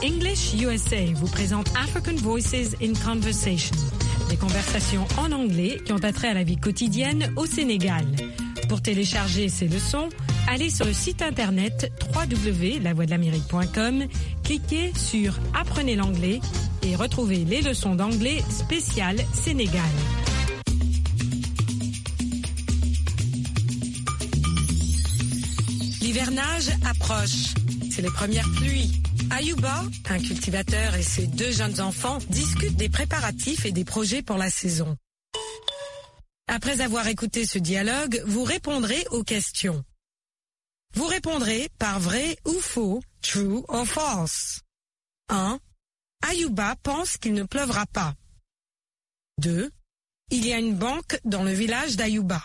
English USA vous présente African Voices in Conversation, des conversations en anglais qui ont attrait à la vie quotidienne au Sénégal. Pour télécharger ces leçons, allez sur le site internet www.lavoixdelamérique.com, cliquez sur Apprenez l'anglais et retrouvez les leçons d'anglais spéciales Sénégal. L'hivernage approche. C'est les premières pluies. Ayouba, un cultivateur et ses 2 jeunes enfants discutent des préparatifs et des projets pour la saison. Après avoir écouté ce dialogue, vous répondrez aux questions. Vous répondrez par vrai ou faux, true or false. 1. Ayouba pense qu'il ne pleuvra pas. 2. Il y a une banque dans le village d'Ayouba.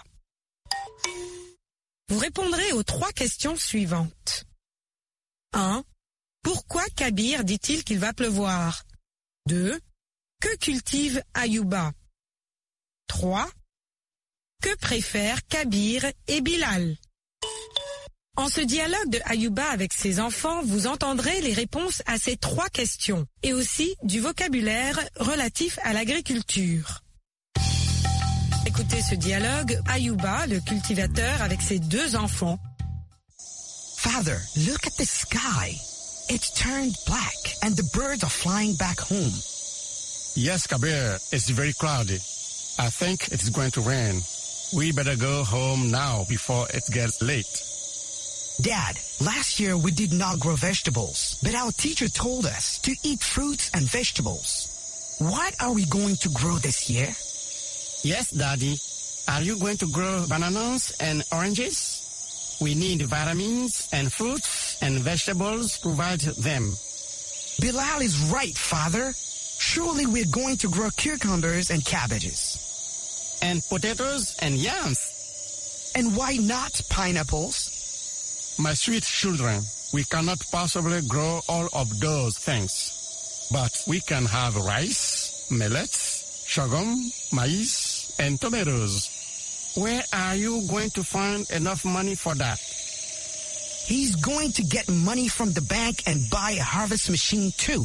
Vous répondrez aux 3 questions suivantes. 1. Pourquoi Kabir dit-il qu'il va pleuvoir? 2. Que cultive Ayouba? 3. Que préfèrent Kabir et Bilal? En ce dialogue de Ayouba avec ses enfants, vous entendrez les réponses à ces 3 questions et aussi du vocabulaire relatif à l'agriculture. Écoutez ce dialogue, Ayouba, le cultivateur, avec ses 2 enfants. Father, look at the sky. It's turned black and the birds are flying back home. Yes, Kabir, it's very cloudy. I think it's going to rain. We better go home now before it gets late. Dad, last year we did not grow vegetables, but our teacher told us to eat fruits and vegetables. What are we going to grow this year? Yes, Daddy. Are you going to grow bananas and oranges? We need vitamins and fruits and vegetables, provide them. Bilal is right, Father. Surely we're going to grow cucumbers and cabbages. And potatoes and yams. And why not pineapples? My sweet children, we cannot possibly grow all of those things. But we can have rice, millets, sorghum, maize, and tomatoes. Where are you going to find enough money for that? He's going to get money from the bank and buy a harvest machine too.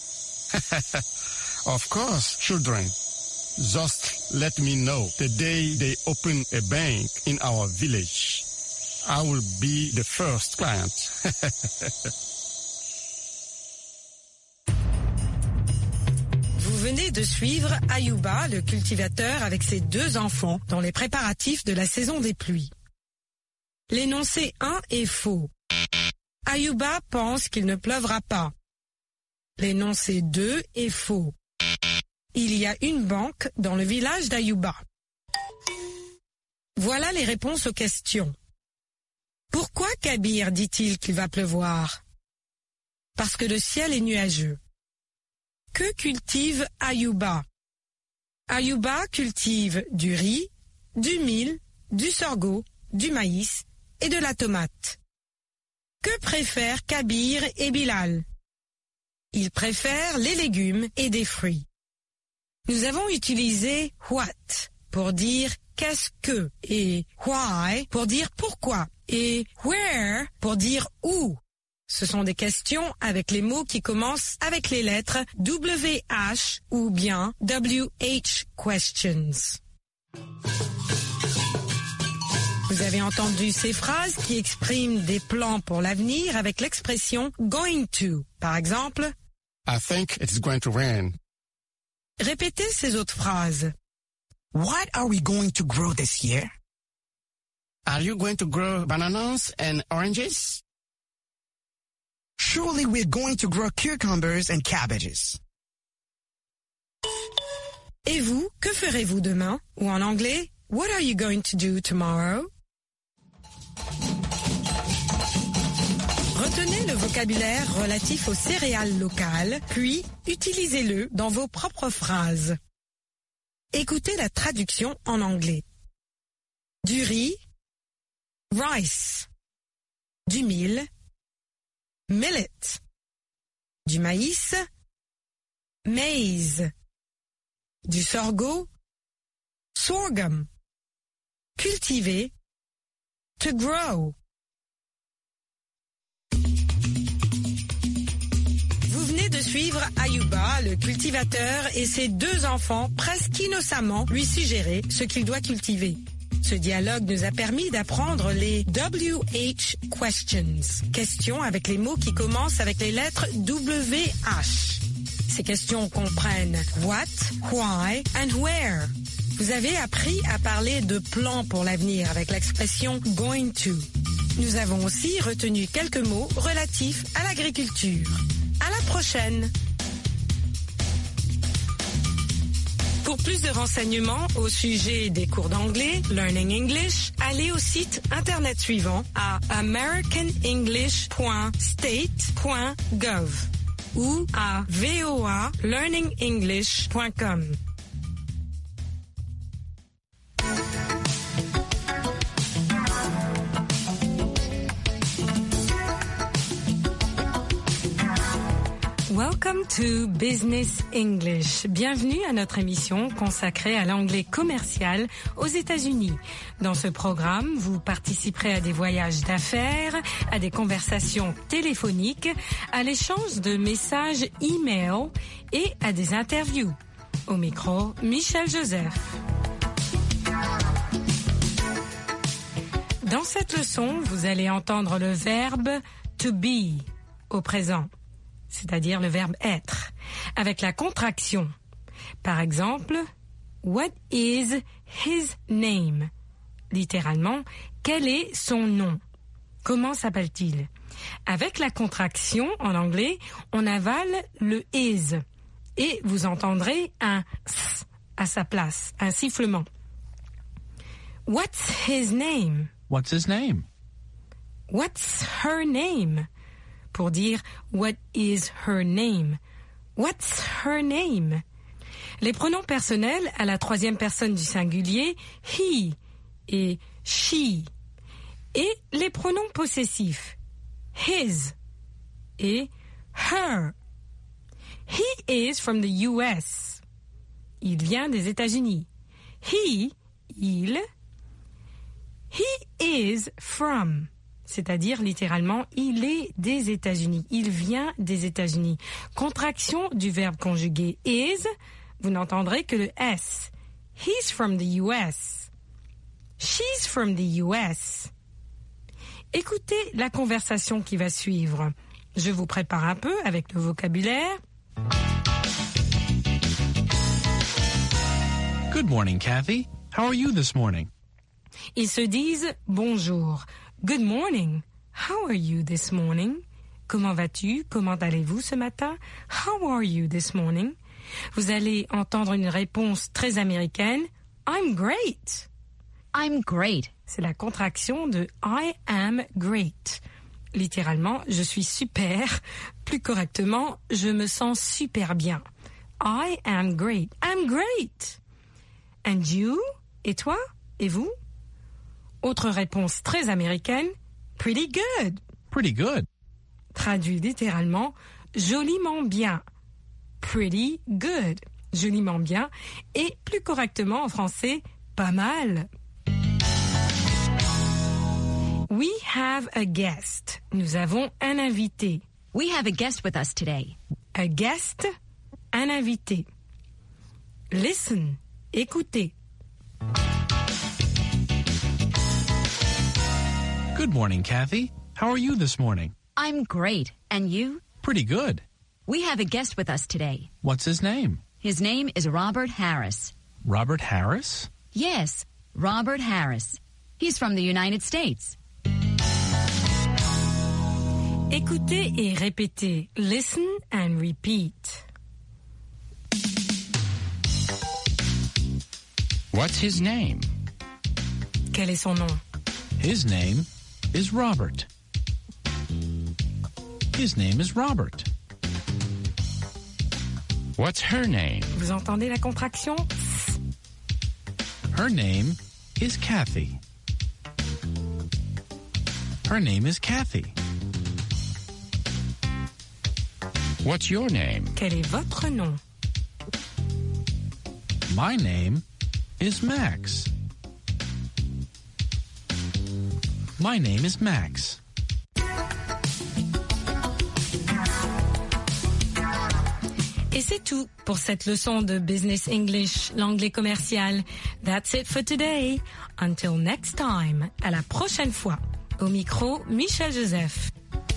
Of course, children. Just let me know the day they open a bank in our village. I will be the first client. Vous venez de suivre Ayouba, le cultivateur, avec ses 2 enfants dans les préparatifs de la saison des pluies. L'énoncé 1 est faux. Ayouba pense qu'il ne pleuvra pas. L'énoncé 2 est faux. Il y a une banque dans le village d'Ayouba. Voilà les réponses aux questions. Pourquoi Kabir dit-il qu'il va pleuvoir? Parce que le ciel est nuageux. Que cultive Ayouba? Ayouba cultive du riz, du mil, du sorgho, du maïs et de la tomate. Que préfèrent Kabir et Bilal? Ils préfèrent les légumes et des fruits. Nous avons utilisé what pour dire qu'est-ce que et why pour dire pourquoi et where pour dire où. Ce sont des questions avec les mots qui commencent avec les lettres WH ou bien WH questions. Vous avez entendu ces phrases qui expriment des plans pour l'avenir avec l'expression going to. Par exemple, I think it's going to rain. Répétez ces autres phrases. What are we going to grow this year? Are you going to grow bananas and oranges? Surely we're going to grow cucumbers and cabbages. Et vous, que ferez-vous demain? Ou en anglais, what are you going to do tomorrow? Retenez le vocabulaire relatif aux céréales locales, puis utilisez-le dans vos propres phrases. Écoutez la traduction en anglais. Du riz, rice. Du mil, millet. Du maïs, maize. Du sorgho, sorghum. Cultiver, to grow. suivre Ayuba, le cultivateur, et ses 2 enfants presque innocemment lui suggérer ce qu'il doit cultiver. Ce dialogue nous a permis d'apprendre les WH questions, questions avec les mots qui commencent avec les lettres WH. Ces questions comprennent what, why and where. Vous avez appris à parler de plans pour l'avenir avec l'expression going to. Nous avons aussi retenu quelques mots relatifs à l'agriculture. À la prochaine! Pour plus de renseignements au sujet des cours d'anglais, Learning English, allez au site internet suivant à americanenglish.state.gov ou à voalearningenglish.com. Welcome to Business English. Bienvenue à notre émission consacrée à l'anglais commercial aux États-Unis. Dans ce programme, vous participerez à des voyages d'affaires, à des conversations téléphoniques, à l'échange de messages e-mail et à des interviews. Au micro, Michel Joseph. Dans cette leçon, vous allez entendre le verbe to be au présent, c'est-à-dire le verbe être, avec la contraction. Par exemple, what is his name? Littéralement, quel est son nom? Comment s'appelle-t-il? Avec la contraction, en anglais, on avale le is et vous entendrez un s à sa place, un sifflement. What's his name? What's his name? What's her name? Pour dire what is her name? What's her name? Les pronoms personnels à la 3e personne du singulier, he et she. Et les pronoms possessifs, his et her. He is from the US. Il vient des États-Unis. He, il. He is from, c'est-à-dire littéralement, il est des États-Unis. Il vient des États-Unis. Contraction du verbe conjugué is, vous n'entendrez que le S. He's from the US. She's from the US. Écoutez la conversation qui va suivre. Je vous prépare un peu avec le vocabulaire. Good morning, Kathy. How are you this morning? Ils se disent bonjour. Good morning. How are you this morning? Comment vas-tu? Comment allez-vous ce matin? How are you this morning? Vous allez entendre une réponse très américaine. I'm great. I'm great. C'est la contraction de I am great. Littéralement, je suis super. Plus correctement, je me sens super bien. I am great. I'm great. And you? Et toi? Et vous? Autre réponse très américaine. Pretty good. Pretty good. Traduit littéralement, joliment bien. Pretty good. Joliment bien. Et plus correctement en français, pas mal. We have a guest. Nous avons un invité. We have a guest with us today. A guest, un invité. Listen, écoutez. Good morning, Kathy. How are you this morning? I'm great. And you? Pretty good. We have a guest with us today. What's his name? His name is Robert Harris. Robert Harris? Yes, Robert Harris. He's from the United States. Écoutez et répétez. Listen and repeat. What's his name? Quel est son nom? His name is Robert. His name is Robert. What's her name? Vous entendez la contraction? Her name is Kathy. Her name is Kathy. What's your name? Quel est votre nom? My name is Max. My name is Max. Et c'est tout pour cette leçon de Business English, l'anglais commercial. That's it for today. Until next time. À la prochaine fois. Au micro, Michel Joseph.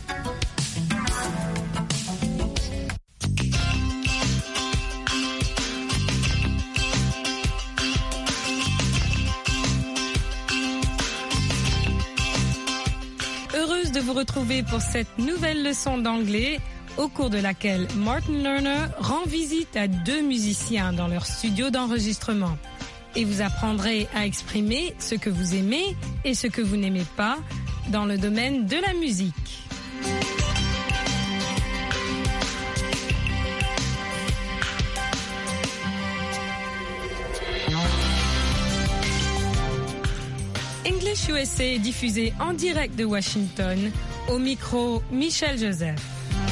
Heureuse de vous retrouver pour cette nouvelle leçon d'anglais, au cours de laquelle Martin Lerner rend visite à 2 musiciens dans leur studio d'enregistrement. Et vous apprendrez à exprimer ce que vous aimez et ce que vous n'aimez pas dans le domaine de la musique. English USA est diffusé en direct de Washington, au micro Michel Joseph.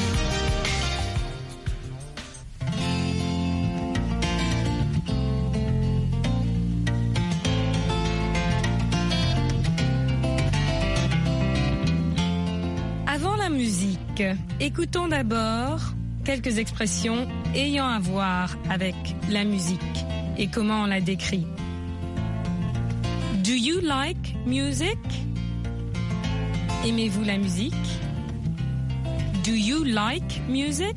Avant la musique, écoutons d'abord quelques expressions ayant à voir avec la musique et comment on la décrit. Do you like music? Aimez-vous la musique? Do you like music?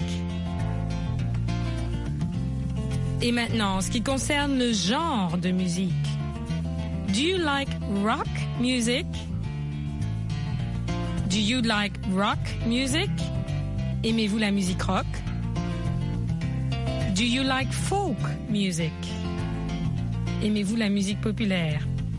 Et maintenant, en ce qui concerne le genre de musique. Do you like rock music? Do you like rock music? Aimez-vous la musique rock? Do you like folk music? Aimez-vous la musique populaire?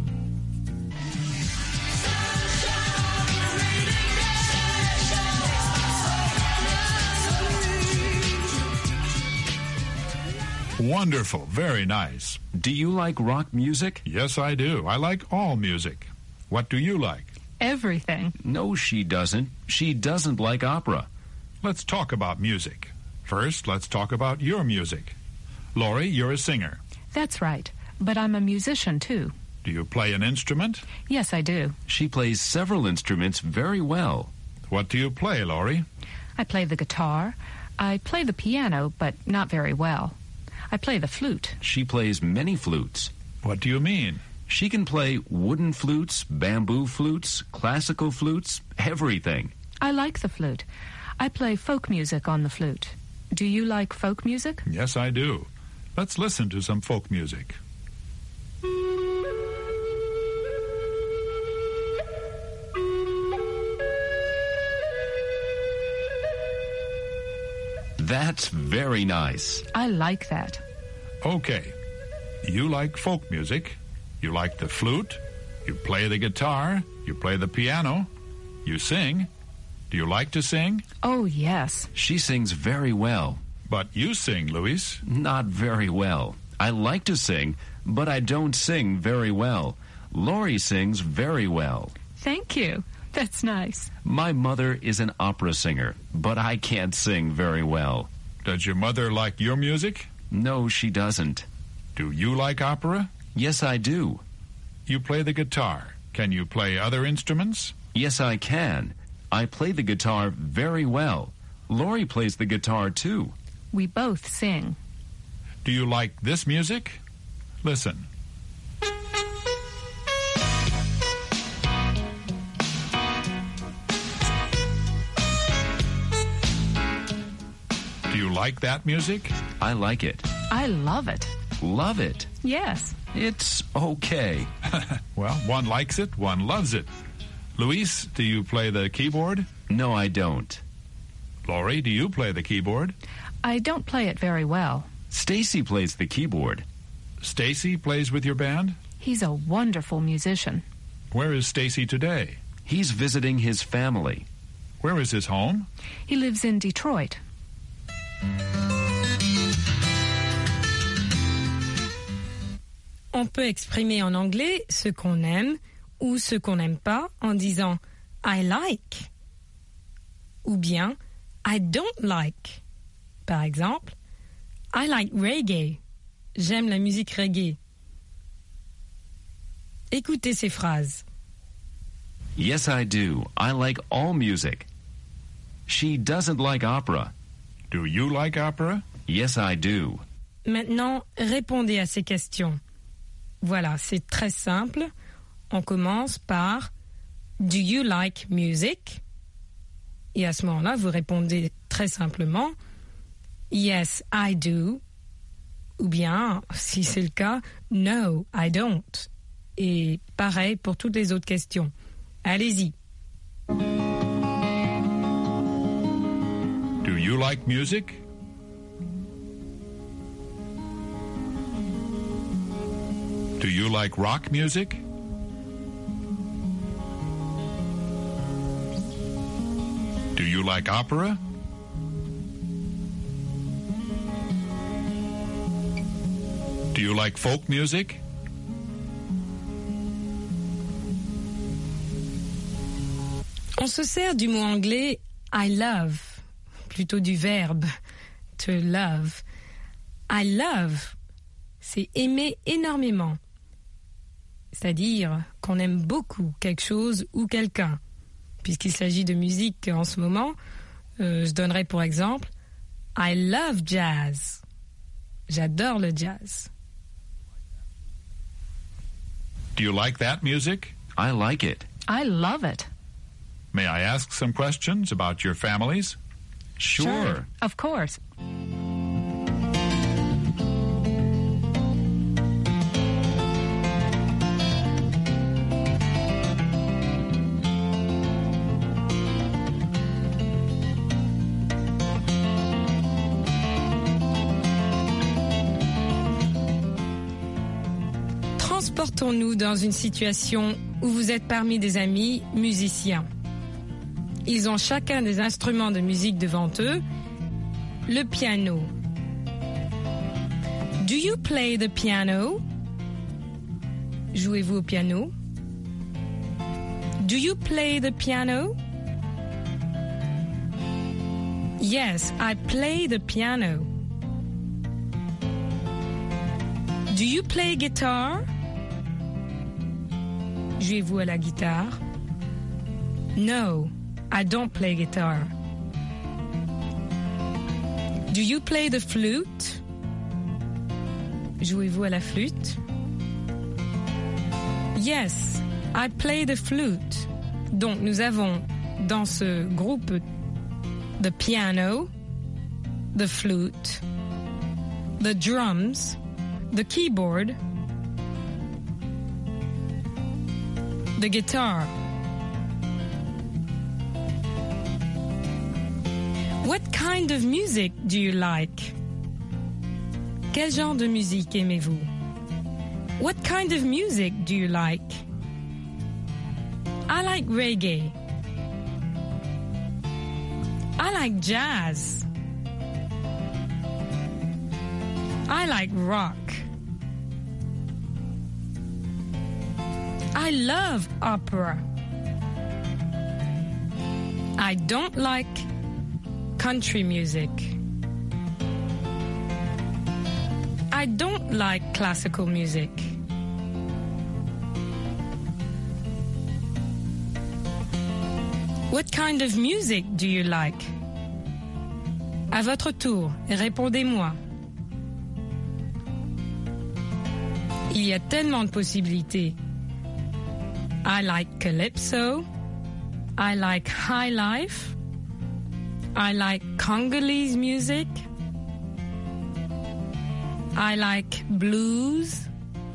Wonderful. Very nice. Do you like rock music? Yes, I do. I like all music. What do you like? Everything. No, she doesn't. She doesn't like opera. Let's talk about music. First, let's talk about your music. Laurie, you're a singer. That's right. But I'm a musician, too. Do you play an instrument? Yes, I do. She plays several instruments very well. What do you play, Laurie? I play the guitar. I play the piano, but not very well. I play the flute. She plays many flutes. What do you mean? She can play wooden flutes, bamboo flutes, classical flutes, everything. I like the flute. I play folk music on the flute. Do you like folk music? Yes, I do. Let's listen to some folk music. That's very nice. I like that. Okay. You like folk music. You like the flute. You play the guitar. You play the piano. You sing. Do you like to sing? Oh, yes. She sings very well. But you sing, Luis. Not very well. I like to sing, but I don't sing very well. Laurie sings very well. Thank you. That's nice. My mother is an opera singer, but I can't sing very well. Does your mother like your music? No, she doesn't. Do you like opera? Yes, I do. You play the guitar. Can you play other instruments? Yes, I can. I play the guitar very well. Laurie plays the guitar, too. We both sing. Do you like this music? Listen. Do you like that music? I like it. I love it. Love it. Yes. It's okay. Well, one likes it, one loves it. Luis, do you play the keyboard? No, I don't. Laurie, do you play the keyboard? I don't play it very well. Stacy plays the keyboard. Stacy plays with your band? He's a wonderful musician. Where is Stacy today? He's visiting his family. Where is his home? He lives in Detroit. On peut exprimer en anglais ce qu'on aime ou ce qu'on n'aime pas en disant I like ou bien I don't like. Par exemple, I like reggae. J'aime la musique reggae. Écoutez ces phrases. Yes, I do. I like all music. She doesn't like opera. Do you like opera? Yes, I do. Maintenant, répondez à ces questions. Voilà, c'est très simple. On commence par Do you like music? Et à ce moment-là, vous répondez très simplement Yes, I do. Ou bien, si c'est le cas, No, I don't. Et pareil pour toutes les autres questions. Allez-y. Do you like music? Do you like rock music? Do you like opera? Do you like folk music? On se sert du mot anglais I love, plutôt du verbe to love. I love, c'est aimer énormément. C'est-à-dire qu'on aime beaucoup quelque chose ou quelqu'un. Puisqu'il s'agit de musique en ce moment, je donnerai pour exemple I love jazz. J'adore le jazz. Do you like that music? I like it. I love it. May I ask some questions about your families? Sure. Of course. Transportons-nous dans une situation où vous êtes parmi des amis musiciens. Ils ont chacun des instruments de musique devant eux. Le piano. Do you play the piano? Jouez-vous au piano? Do you play the piano? Yes, I play the piano. Do you play guitar? Jouez-vous à la guitare? No, I don't play guitar. Do you play the flute? Jouez-vous à la flûte? Yes, I play the flute. Donc nous avons dans ce groupe the piano, the flute, the drums, the keyboard, the guitar. What kind of music do you like? Quel genre de musique aimez-vous? What kind of music do you like? I like reggae. I like jazz. I like rock. I love opera. I don't like country music. I don't like classical music. What kind of music do you like? À votre tour, répondez-moi. Il y a tellement de possibilités. I like calypso. I like high life. I like Congolese music. I like blues.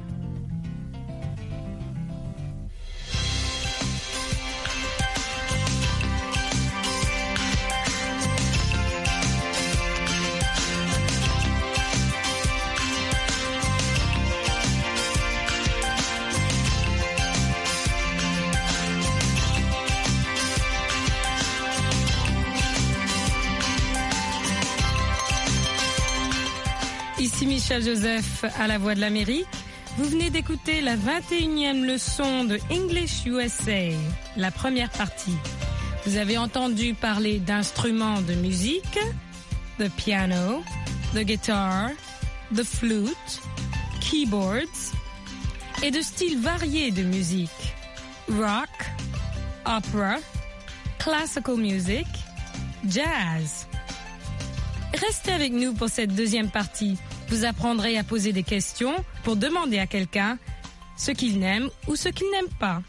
Ici Michel Joseph à la Voix de l'Amérique. Vous venez d'écouter la 21e leçon de English USA, la première partie. Vous avez entendu parler d'instruments de musique, the piano, the guitar, the flute, keyboards, et de styles variés de musique, rock, opera, classical music, jazz. Restez avec nous pour cette deuxième partie. Vous apprendrez à poser des questions pour demander à quelqu'un ce qu'il n'aime ou ce qu'il n'aime pas.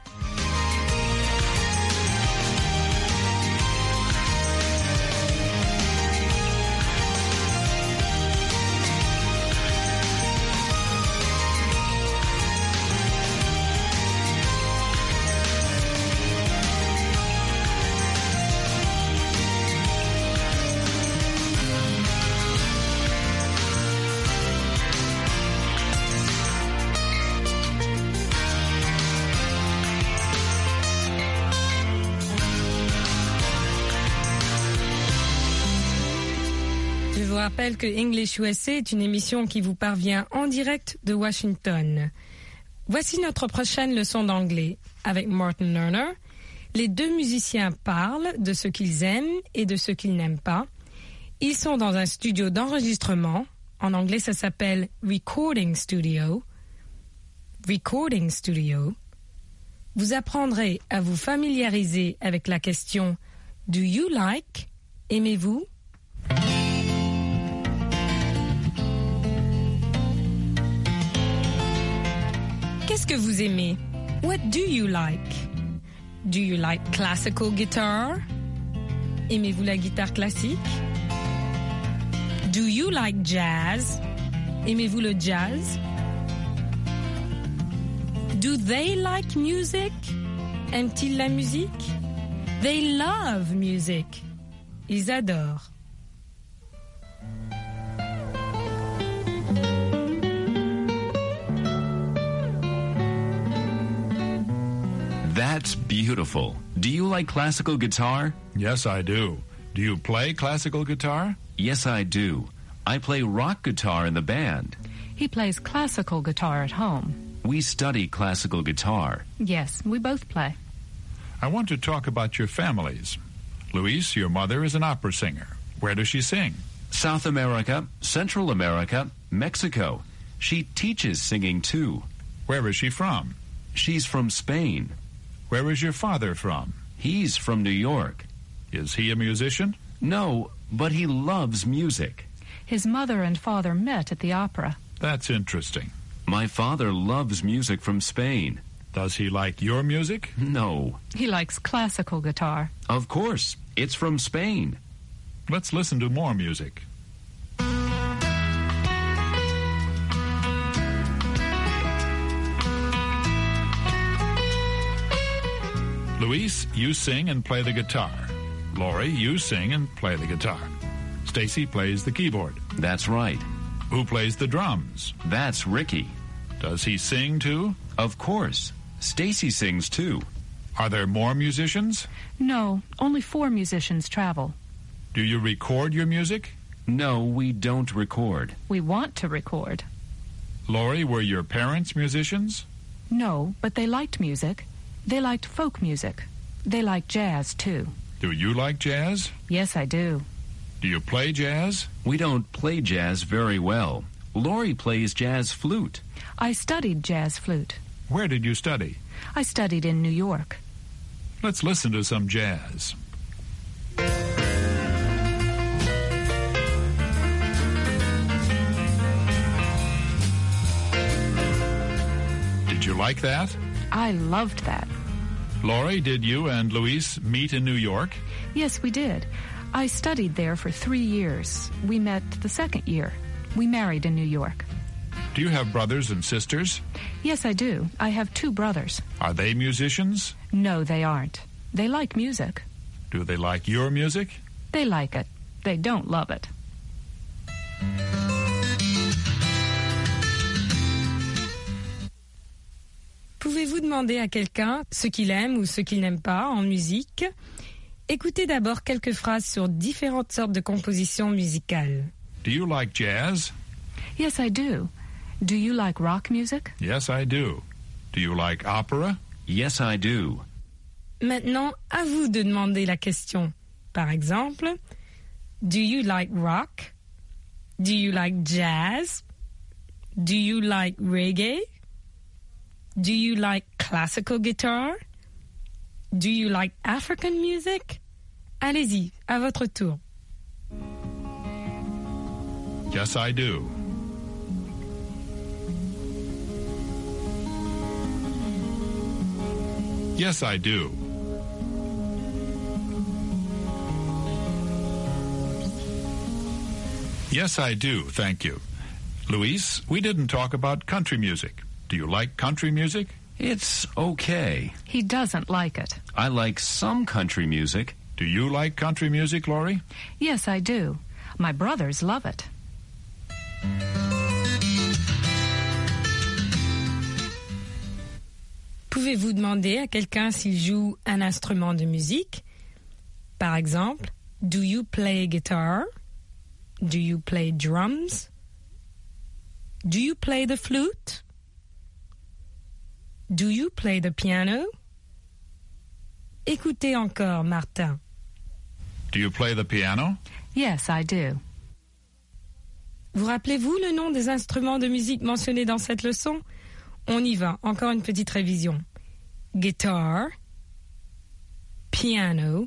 Je vous rappelle que English USA est une émission qui vous parvient en direct de Washington. Voici notre prochaine leçon d'anglais. Avec Martin Lerner, les deux musiciens parlent de ce qu'ils aiment et de ce qu'ils n'aiment pas. Ils sont dans un studio d'enregistrement. En anglais, ça s'appelle Recording Studio. Recording Studio. Vous apprendrez à vous familiariser avec la question « Do you like ?» Aimez-vous? Qu'est-ce que vous aimez? What do you like? Do you like classical guitar? Aimez-vous la guitare classique? Do you like jazz? Aimez-vous le jazz? Do they like music? Aiment-ils la musique? They love music. Ils adorent. That's beautiful. Do you like classical guitar? Yes, I do. Do you play classical guitar? Yes, I do. I play rock guitar in the band. He plays classical guitar at home. We study classical guitar. Yes, we both play. I want to talk about your families. Luis, your mother is an opera singer. Where does she sing? South America, Central America, Mexico. She teaches singing too. Where is she from? She's from Spain. Where is your father from? He's from New York. Is he a musician? No, but he loves music. His mother and father met at the opera. That's interesting. My father loves music from Spain. Does he like your music? No. He likes classical guitar. Of course. It's from Spain. Let's listen to more music. Luis, you sing and play the guitar. Lori, you sing and play the guitar. Stacy plays the keyboard. That's right. Who plays the drums? That's Ricky. Does he sing too? Of course. Stacy sings too. Are there more musicians? No, only 4 musicians travel. Do you record your music? No, we don't record. We want to record. Lori, were your parents musicians? No, but they liked music. They liked folk music. They like jazz, too. Do you like jazz? Yes, I do. Do you play jazz? We don't play jazz very well. Lori plays jazz flute. I studied jazz flute. Where did you study? I studied in New York. Let's listen to some jazz. Did you like that? I loved that. Lori, did you and Luis meet in New York? Yes, we did. I studied there for 3 years. We met the second year. We married in New York. Do you have brothers and sisters? Yes, I do. I have 2 brothers. Are they musicians? No, they aren't. They like music. Do they like your music? They like it. They don't love it. Pouvez-vous demander à quelqu'un ce qu'il aime ou ce qu'il n'aime pas en musique? Écoutez d'abord quelques phrases sur différentes sortes de compositions musicales. Do you like jazz? Yes, I do. Do you like rock music? Yes, I do. Do you like opera? Yes, I do. Maintenant, à vous de demander la question. Par exemple, do you like rock? Do you like jazz? Do you like reggae? Do you like classical guitar? Do you like African music? Allez-y, à votre tour. Yes, I do. Yes, I do. Yes, I do, thank you. Luis, we didn't talk about country music. Do you like country music? It's okay. He doesn't like it. I like some country music. Do you like country music, Laurie? Yes, I do. My brothers love it. Pouvez-vous demander à quelqu'un s'il joue un instrument de musique? Par exemple, do you play guitar? Do you play drums? Do you play the flute? Do you play the piano? Écoutez encore, Martin. Do you play the piano? Yes, I do. Vous rappelez-vous le nom des instruments de musique mentionnés dans cette leçon? On y va, encore une petite révision. Guitar, piano,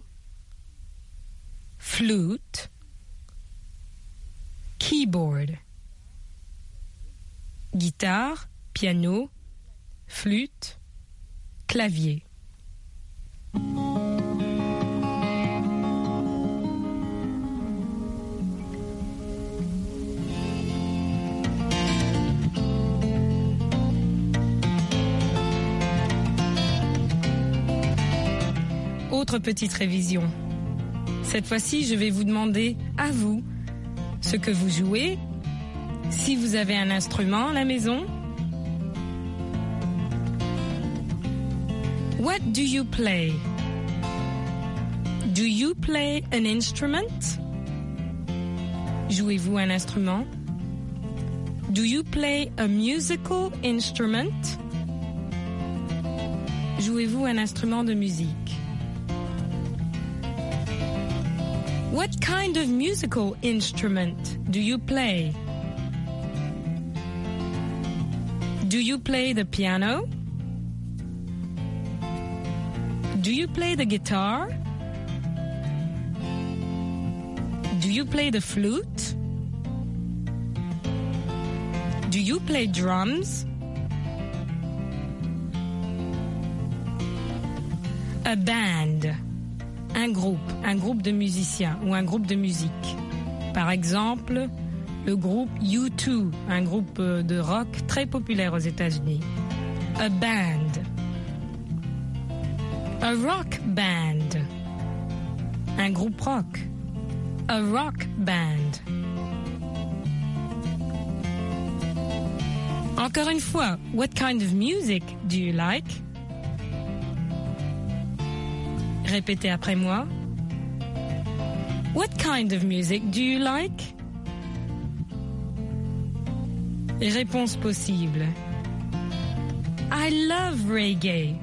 flute, keyboard. Guitare, piano, flûte, clavier. Autre petite révision. Cette fois-ci, je vais vous demander, à vous, ce que vous jouez, si vous avez un instrument à la maison. What do you play? Do you play an instrument? Jouez-vous un instrument? Do you play a musical instrument? Jouez-vous un instrument de musique? What kind of musical instrument do you play? Do you play the piano? Do you play the guitar? Do you play the flute? Do you play drums? A band. Un groupe de musiciens ou un groupe de musique. Par exemple, le groupe U2, un groupe de rock très populaire aux États-Unis. A band. A rock band. Un groupe rock. A rock band. Encore une fois, what kind of music do you like? Répétez après moi. What kind of music do you like? Réponse possible. I love reggae.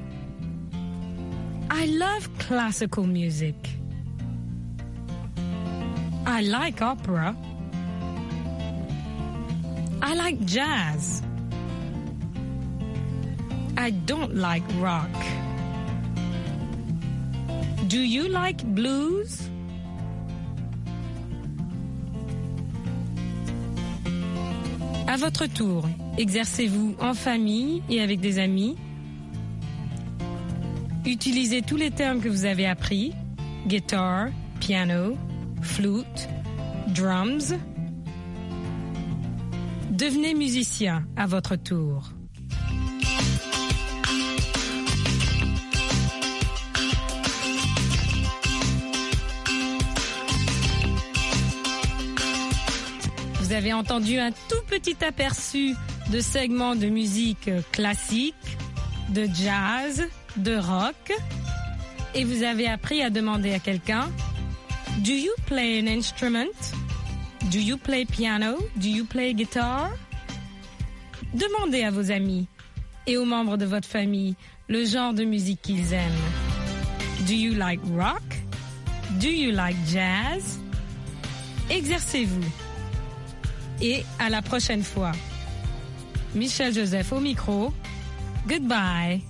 I love classical music. I like opera. I like jazz. I don't like rock. Do you like blues? À votre tour, exercez-vous en famille et avec des amis. Utilisez tous les termes que vous avez appris. Guitar, piano, flute, drums. Devenez musicien à votre tour. Vous avez entendu un tout petit aperçu de segments de musique classique, de jazz, de rock. Et vous avez appris à demander à quelqu'un, do you play an instrument? Do you play piano? Do you play guitar? Demandez à vos amis et aux membres de votre famille le genre de musique qu'ils aiment. Do you like rock? Do you like jazz? Exercez-vous. Et à la prochaine fois. Michel Joseph au micro. Goodbye.